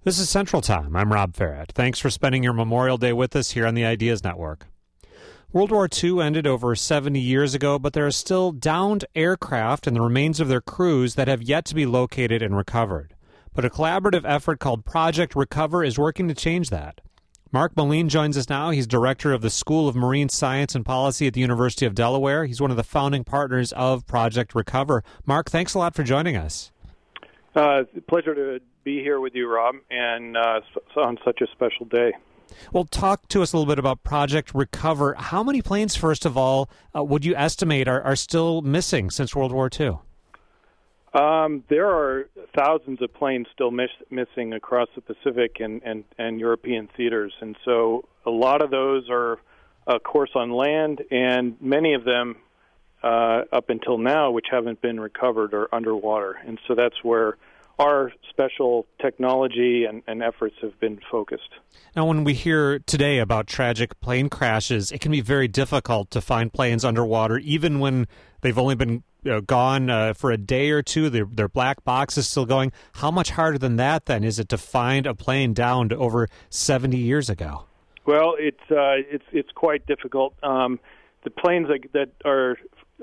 This is Central Time. I'm Rob Farrett. Thanks for spending your Memorial Day with us here on the Ideas Network. World War II ended over 70 years ago, but there are still downed aircraft and the remains of their crews that have yet to be located and recovered. But a collaborative effort called Project Recover is working to change that. Mark Moline joins us now. He's director of the School of Marine Science and Policy at the University of Delaware. He's one of the founding partners of Project Recover. Mark, thanks a lot for joining us. It's a pleasure to be here with you, Rob, and on such a special day. Well, talk to us a little bit about Project Recover. How many planes, first of all, would you estimate are still missing since World War II? There are thousands of planes still missing across the Pacific and European theaters, and so a lot of those are, of course, on land, and many of them up until now, which haven't been recovered, are underwater. And so that's where our special technology and efforts have been focused. Now, when we hear today about tragic plane crashes, it can be very difficult to find planes underwater, even when they've only been gone for a day or two. Their black box is still going. How much harder than that, then, is it to find a plane downed over 70 years ago? Well, it's quite difficult. The planes that are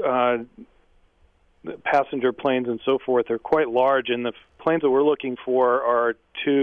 passenger planes and so forth are quite large, and the planes that we're looking for are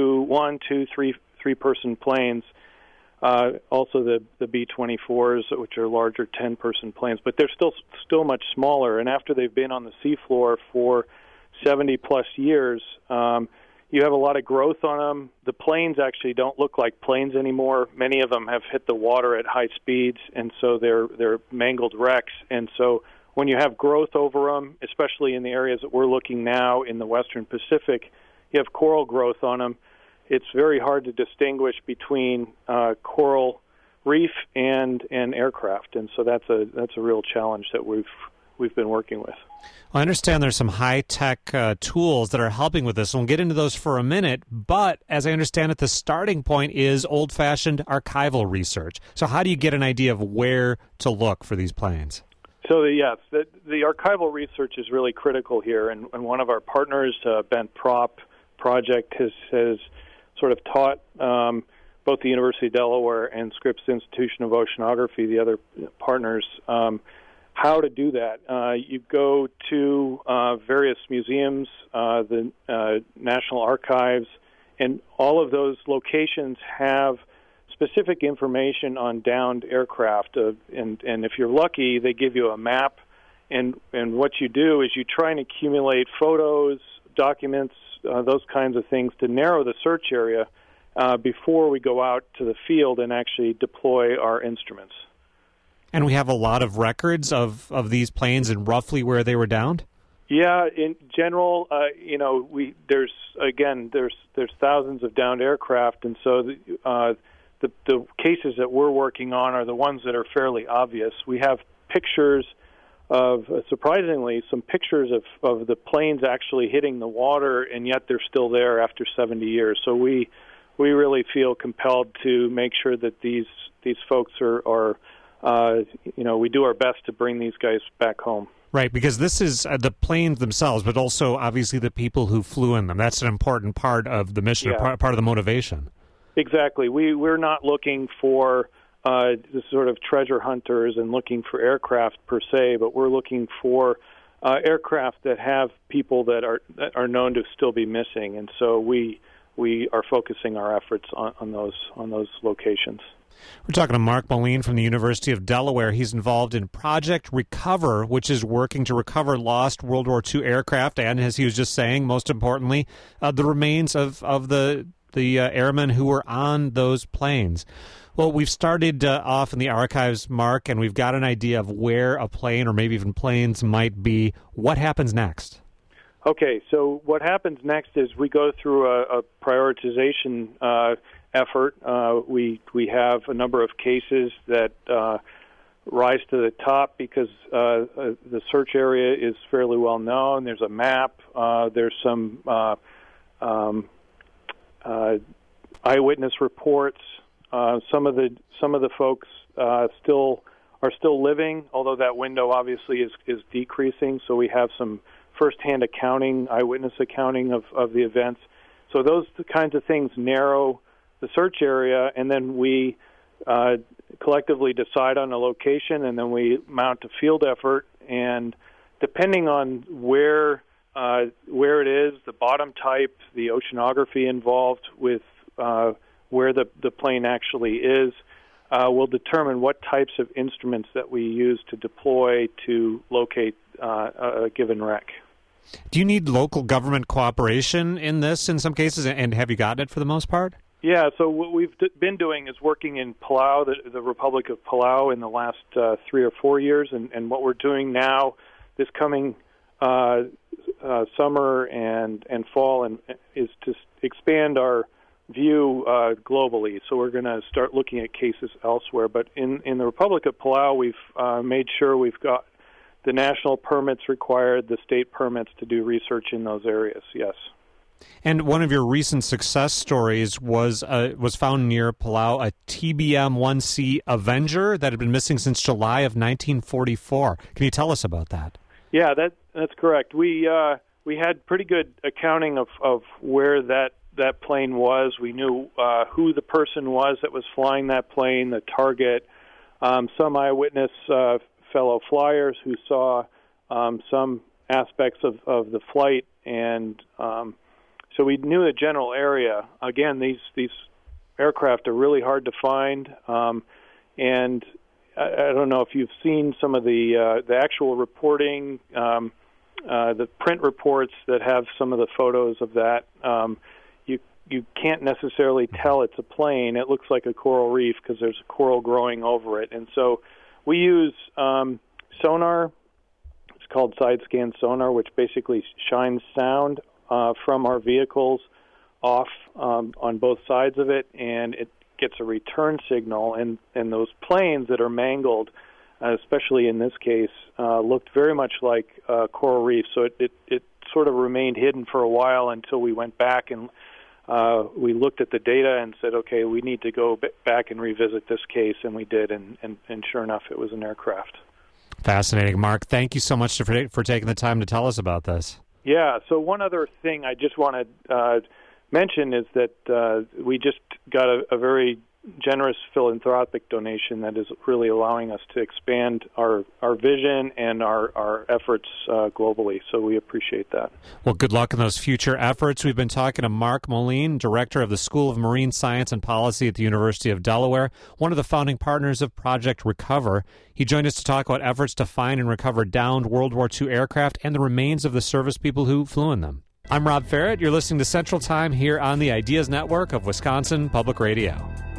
three-person planes. Also the B-24s, which are larger 10-person planes, but they're still much smaller. And after they've been on the seafloor for 70-plus years, you have a lot of growth on them. The planes actually don't look like planes anymore. Many of them have hit the water at high speeds, and so they're mangled wrecks. And so when you have growth over them, especially in the areas that we're looking now in the Western Pacific, you have coral growth on them. It's very hard to distinguish between coral reef and aircraft, and so that's a real challenge that we've been working with. Well, I understand there's some high-tech tools that are helping with this, and we'll get into those for a minute, but as I understand it, the starting point is old-fashioned archival research. So how do you get an idea of where to look for these planes? So, yes, the archival research is really critical here, and one of our partners, Bent Prop Project, has sort of taught both the University of Delaware and Scripps Institution of Oceanography, the other partners, how to do that. You go to various museums, the National Archives, and all of those locations have specific information on downed aircraft. And if you're lucky, they give you a map. And what you do is you try and accumulate photos, documents, those kinds of things to narrow the search area before we go out to the field and actually deploy our instruments. And we have a lot of records of these planes and roughly where they were downed? Yeah, in general, there's thousands of downed aircraft, and so the cases that we're working on are the ones that are fairly obvious. We have pictures of, surprisingly, some pictures of the planes actually hitting the water, and yet they're still there after 70 years. So we really feel compelled to make sure that these folks are we do our best to bring these guys back home. Right, because this is the planes themselves, but also obviously the people who flew in them. That's an important part of the mission, part of the motivation. Exactly. We're not looking for the sort of treasure hunters and looking for aircraft per se, but we're looking for aircraft that have people that are known to still be missing, and so we are focusing our efforts on those locations. We're talking to Mark Moline from the University of Delaware. He's involved in Project Recover, which is working to recover lost World War II aircraft, and as he was just saying, most importantly, the remains of the airmen who were on those planes. Well, we've started off in the archives, Mark, and we've got an idea of where a plane or maybe even planes might be. What happens next? Okay, so what happens next is we go through a prioritization effort. We have a number of cases that rise to the top because the search area is fairly well known. There's a map. There's some eyewitness reports. Some of the folks are still living, although that window obviously is decreasing. So we have some firsthand accounting, eyewitness accounting of the events. So those kinds of things narrow the search area, and then we collectively decide on a location, and then we mount a field effort. And depending on where it is, the bottom type, the oceanography involved with where the plane actually is, will determine what types of instruments that we use to deploy to locate a given wreck. Do you need local government cooperation in this in some cases, and have you gotten it for the most part? Yeah, so what we've been doing is working in Palau, the Republic of Palau, in the last 3 or 4 years, and what we're doing now, this coming summer and fall, is to expand our view globally. So we're going to start looking at cases elsewhere. But in the Republic of Palau, we've made sure we've got the national permits required, the state permits to do research in those areas, yes. And one of your recent success stories was found near Palau, a TBM-1C Avenger that had been missing since July of 1944. Can you tell us about that? Yeah, that's correct. We had pretty good accounting of where that plane was. We knew who the person was that was flying that plane, the target, some eyewitness fellow flyers who saw some aspects of the flight, and so we knew the general area. Again, these aircraft are really hard to find, and I don't know if you've seen some of the actual reporting, the print reports that have some of the photos of that. You can't necessarily tell it's a plane. It looks like a coral reef because there's a coral growing over it, and so we use sonar. It's called side-scan sonar, which basically shines sound from our vehicles off on both sides of it, and it gets a return signal. And those planes that are mangled, especially in this case, looked very much like coral reefs. So it sort of remained hidden for a while until we went back and we looked at the data and said, okay, we need to go back and revisit this case, and we did, and sure enough, it was an aircraft. Fascinating. Mark, thank you so much for taking the time to tell us about this. Yeah, so one other thing I just want to mention is that we just got a very generous philanthropic donation that is really allowing us to expand our vision and our efforts globally. So we appreciate that. Well, good luck in those future efforts. We've been talking to Mark Moline, Director of the School of Marine Science and Policy at the University of Delaware, one of the founding partners of Project Recover. He joined us to talk about efforts to find and recover downed World War II aircraft and the remains of the service people who flew in them. I'm Rob Ferret. You're listening to Central Time here on the Ideas Network of Wisconsin Public Radio.